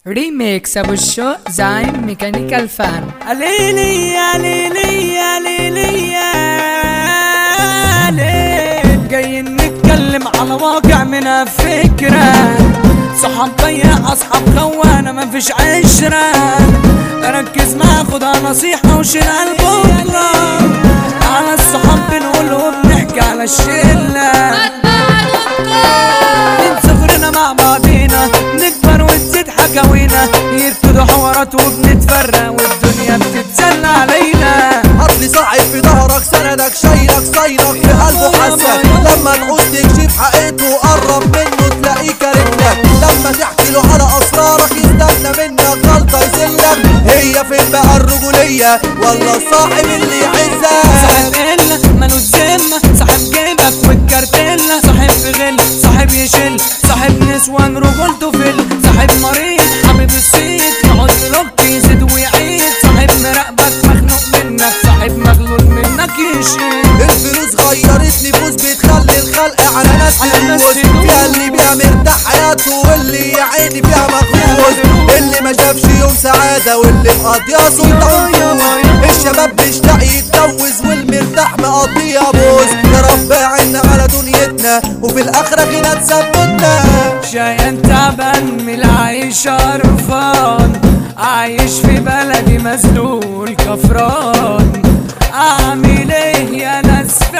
ريميكس ابو الشوق زعيم ميكانيكال فان. ليلي يا ليلي يا ليلي يا ليل، جايين نتكلم على واقع من فكرة. صحاب ضيع اصحاب خوانة مفيش عشرة. ركز معايا خدها نصيحة وشيل البطلة. على الصحاب بنقول وبنحكي على الشلة. من صغرنا مع بعضينا نكبر وتزيد حكاوينا، يبتدوا حوارات وبنتفرق والدنيا بتتسلى علينا. اصلي صاحب في ظهرك سندك شايلك صينك في قلبه حسك. لما تعوز تكشف حقيقته قرب منه تلاقيه كارملك. لما تحكي له على اسرارك يستنى منك غلطه يذلك. هي فين بقى الرجوليه ولا الصاحب اللي يعزك؟ صاحب قله مالوش ذمه، صاحب جيبك والكارتيلا. صاحب في غل صاحب يشل، صاحب نسوان رجولته فل. صاحب مريض حبيب الصيت يقعد يلوك يزيد ويعيد. صاحب مراقبك مخنوق منك، صاحب مغلول منك يشيل. الفلوس غيرت نفوس بتخلي الخلق على ناس تدوس. فيها اللي بيها مرتاح حياته واللي يا عيني فيها مخبوز. اللي ما شافش يوم سعادة واللي مقضيها سلطان فوز. الشباب مشتاق يتجوز والمرتاح مقضيها بوز. يا رب عنا على دنيتنا وفي الآخرة غنى تثبتنا. شايان تعبان من العيش قرفان، عايش في بلدي مذلول كفران. اعمل ايه يا ناس في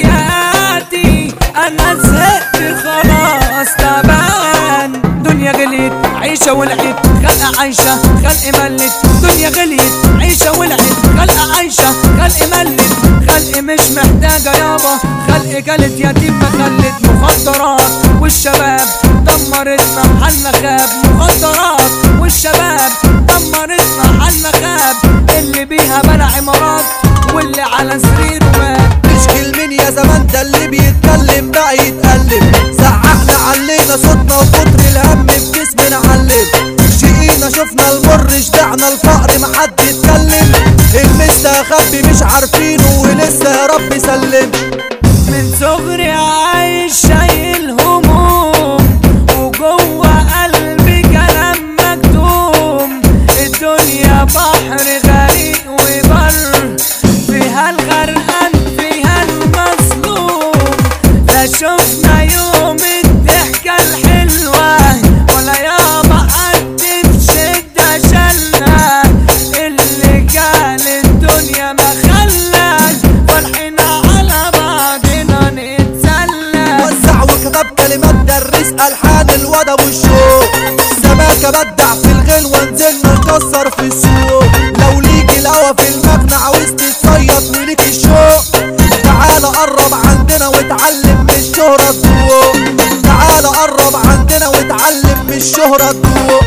حياتي؟ انا زهقت خلاص تعبان. دنيا غليت عيشة ولعت خلق عايشة خلق ملت. دنيا غليت عيشة ولعت خلق عايشة خلق ملت. خلق مش محتاجة يابا، خلق كلت يتيم مخلت. مخدرات والشباب دمرتنا محلنا خاب. مخدرات والشباب دمرتنا محلنا خاب. اللي بيها بنى عمارات واللي على سرير مات. تشكيل مين يا زمان ده اللي بيتكلم بقى يتقلب. زعقنا علينا صوتنا وكتر الهم في جسمنا علم. شقينا شفنا المر شبعنا الفقر محد يتكلم. المستخبي مش عارفينه ولسه يا رب سلم. من صغري عايش شايل هموم وجوه قلبي كلام مكتوم. الدنيا بحر غريق وبر، فيها الغرقان فيها المظلوم. لا شفنا يوم الضحكة الحلوة ولا يابا حد بشدة شلنا. اللي جال الدنيا ما خلاش فرحنا على بعضنا نتسلى. وزع وكتب كلمات درس ألحان الوضع والشوق. سماكة بدع في الغلوة نزلنا نكسر في السوق. لو ليك الهوا في المغنى عاوز تتصيط وليك الشوق. تعال قرب عندنا واتعلم من الشهرة تدوق. تعال قرب عندنا واتعلم من الشهرة تدوق.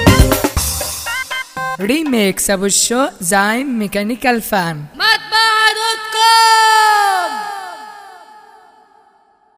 ريميكس ابو الشوق زعيم ميكانيكال فان. مطبعة دوت كوم.